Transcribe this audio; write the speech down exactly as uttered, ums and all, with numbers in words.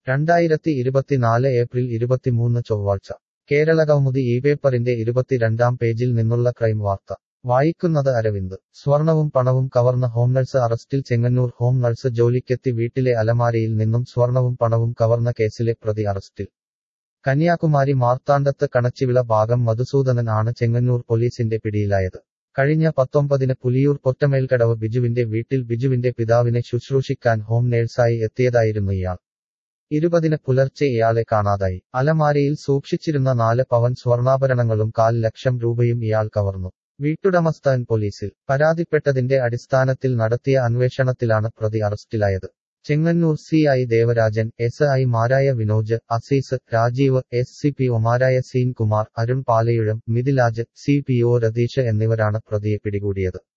രണ്ടായിരത്തി ഇരുപത്തിനാല് ഏപ്രിൽ ഇരുപത്തിമൂന്ന് ചൊവ്വാഴ്ച കേരളകൗമുദി ഈ പേപ്പറിന്റെ ഇരുപത്തിരണ്ടാം പേജിൽ നിന്നുള്ള ക്രൈം വാർത്ത വായിക്കുന്നത് അരവിന്ദ് സ്വർണവും പണവും കവർന്ന ഹോം നഴ്സ് അറസ്റ്റിൽ ചെങ്ങന്നൂർ ഹോം നഴ്സ് ജോലിക്കെത്തി വീട്ടിലെ അലമാരയിൽ നിന്നും സ്വർണവും പണവും കവർന്ന കേസിലെ പ്രതി അറസ്റ്റിൽ കന്യാകുമാരി മാർത്താണ്ഡത്ത് കണച്ചിവിള ഭാഗം മധുസൂദനൻ ആണ് ചെങ്ങന്നൂർ പോലീസിന്റെ പിടിയിലായത് കഴിഞ്ഞ പത്തൊമ്പതിന് പുലിയൂർ പൊറ്റമേൽക്കടവ് ബിജുവിന്റെ വീട്ടിൽ ബിജുവിന്റെ പിതാവിനെ ശുശ്രൂഷിക്കാൻ ഹോം നേഴ്സായി എത്തിയതായിരുന്നു ഇയാൾ ഇരുപതിന് പുലർച്ചെ ഇയാളെ കാണാതായി അലമാരയിൽ സൂക്ഷിച്ചിരുന്ന നാല് പവൻ സ്വർണ്ണാഭരണങ്ങളും കാൽ ലക്ഷം രൂപയും ഇയാൾ കവർന്നു വീട്ടുടമസ്ഥൻ പോലീസിൽ പരാതിപ്പെട്ടതിന്റെ അടിസ്ഥാനത്തിൽ നടത്തിയ അന്വേഷണത്തിലാണ് പ്രതി അറസ്റ്റിലായത് Chengannur C I Devarajan S I മാരായ Vinoj Azeez Rajeev S C P ഒമാരായ Seen Kumar Arun Palayuzham Mithilaj C P O Ratheesh എന്നിവരാണ് പ്രതിയെ പിടികൂടിയത്